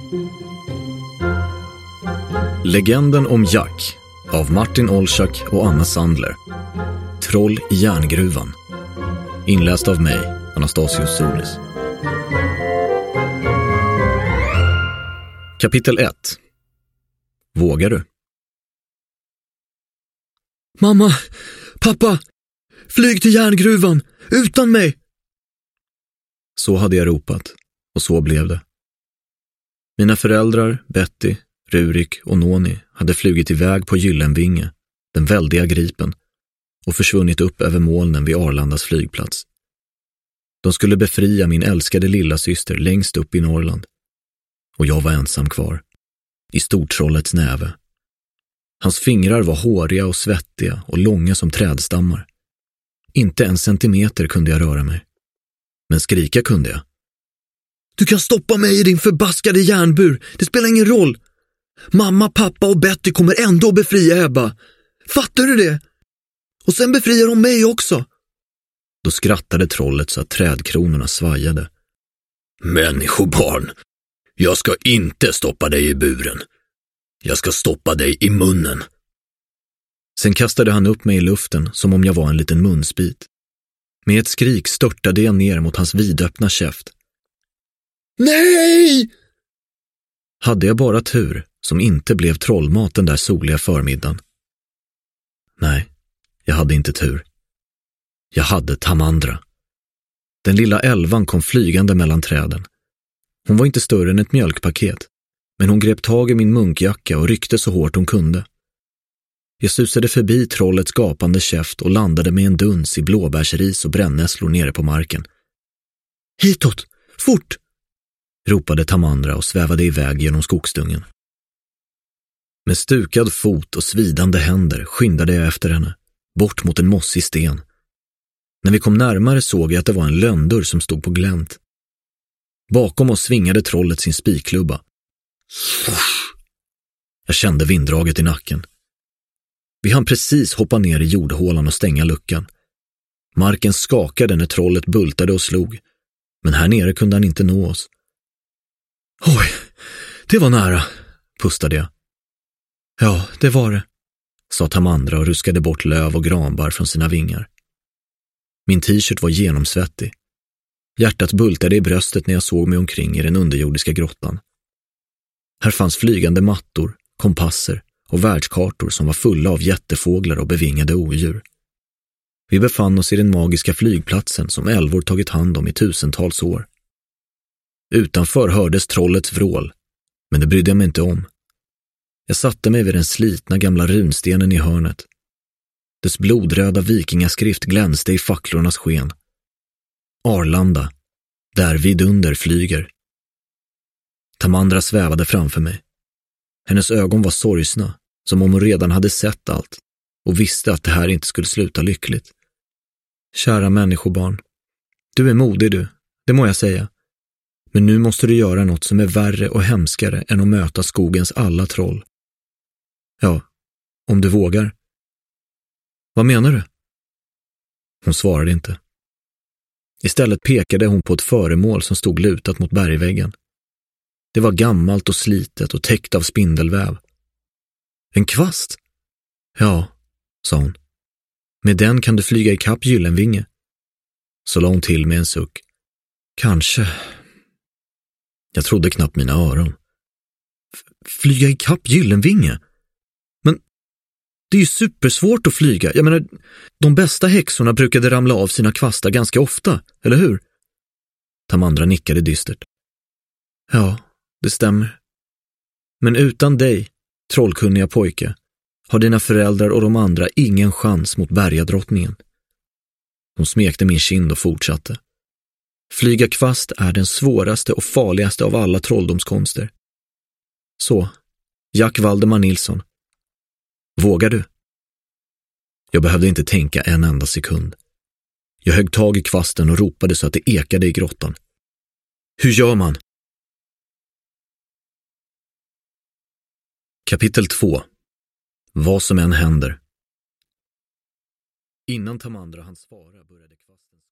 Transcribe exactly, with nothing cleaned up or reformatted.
Legenden om Jack av Martin Olschak och Anna Sandler. Troll i järngruvan. Inläst av mig, Anastasios Solis. Kapitel ett. Vågar du? Mamma, pappa, flyg till järngruvan, utan mig! Så hade jag ropat, och så blev det. Mina föräldrar, Betty, Rurik och Noni hade flugit iväg på Gyllenvinge, den väldiga gripen, och försvunnit upp över molnen vid Arlandas flygplats. De skulle befria min älskade lilla syster längst upp i Norrland. Och jag var ensam kvar, i stortrollets näve. Hans fingrar var håriga och svettiga och långa som trädstammar. Inte en centimeter kunde jag röra mig. Men skrika kunde jag. Du kan stoppa mig i din förbaskade järnbur, det spelar ingen roll. Mamma, pappa och Betty kommer ändå befria Ebba. Fattar du det? Och sen befriar de mig också. Då skrattade trollet så att trädkronorna svajade. Människobarn, jag ska inte stoppa dig i buren. Jag ska stoppa dig i munnen. Sen kastade han upp mig i luften som om jag var en liten munsbit. Med ett skrik störtade jag ner mot hans vidöppna käft. Nej! Hade jag bara tur som inte blev trollmat den där soliga förmiddagen? Nej, jag hade inte tur. Jag hade Tamandra. Den lilla älvan kom flygande mellan träden. Hon var inte större än ett mjölkpaket, men hon grep tag i min munkjacka och ryckte så hårt hon kunde. Jag susade förbi trollets gapande käft och landade med en duns i blåbärsris och brännässlor nere på marken. Hitåt, fort! Ropade Tamandra och svävade iväg genom skogsdungen. Med stukad fot och svidande händer skyndade jag efter henne, bort mot en mossig sten. När vi kom närmare såg jag att det var en lönndörr som stod på glänt. Bakom oss svingade trollet sin spikklubba. Jag kände vinddraget i nacken. Vi hann precis hoppa ner i jordhålan och stänga luckan. Marken skakade när trollet bultade och slog, men här nere kunde han inte nå oss. Oj, det var nära, pustade jag. Ja, det var det, sa Tamandra och ruskade bort löv och granbar från sina vingar. Min t-shirt var genomsvettig. Hjärtat bultade i bröstet när jag såg mig omkring i den underjordiska grottan. Här fanns flygande mattor, kompasser och världskartor som var fulla av jättefåglar och bevingade odjur. Vi befann oss i den magiska flygplatsen som älvor tagit hand om i tusentals år. Utanför hördes trollets vrål, men det brydde jag mig inte om. Jag satte mig vid den slitna gamla runstenen i hörnet. Dess blodröda vikingaskrift glänste i facklornas sken. Arlanda, där vidunder flyger. Tamandra svävade framför mig. Hennes ögon var sorgsna, som om hon redan hade sett allt och visste att det här inte skulle sluta lyckligt. Kära människobarn, du är modig du, det må jag säga. Men nu måste du göra något som är värre och hemskare än att möta skogens alla troll. Ja, om du vågar. Vad menar du? Hon svarade inte. Istället pekade hon på ett föremål som stod lutat mot bergväggen. Det var gammalt och slitet och täckt av spindelväv. En kvast? Ja, sa hon. Med den kan du flyga i kapp Gyllenvinge. Så la hon till med en suck. Kanske. Jag trodde knappt mina öron. F- flyga i kapp Gyllenvinge? Men det är ju supersvårt att flyga. Jag menar, de bästa häxorna brukade ramla av sina kvastar ganska ofta, eller hur? Tamandra nickade dystert. Ja, det stämmer. Men utan dig, trollkunniga pojke, har dina föräldrar och de andra ingen chans mot bergadrottningen. Hon smekte min kind och fortsatte. Flyga kvast är den svåraste och farligaste av alla trolldomskonster. Så, Jack Valdemar Nilsson. Vågar du? Jag behövde inte tänka en enda sekund. Jag högg tag i kvasten och ropade så att det ekade i grottan. Hur gör man? Kapitel två. Vad som än händer. Innan Tamandra hann svara började kvasten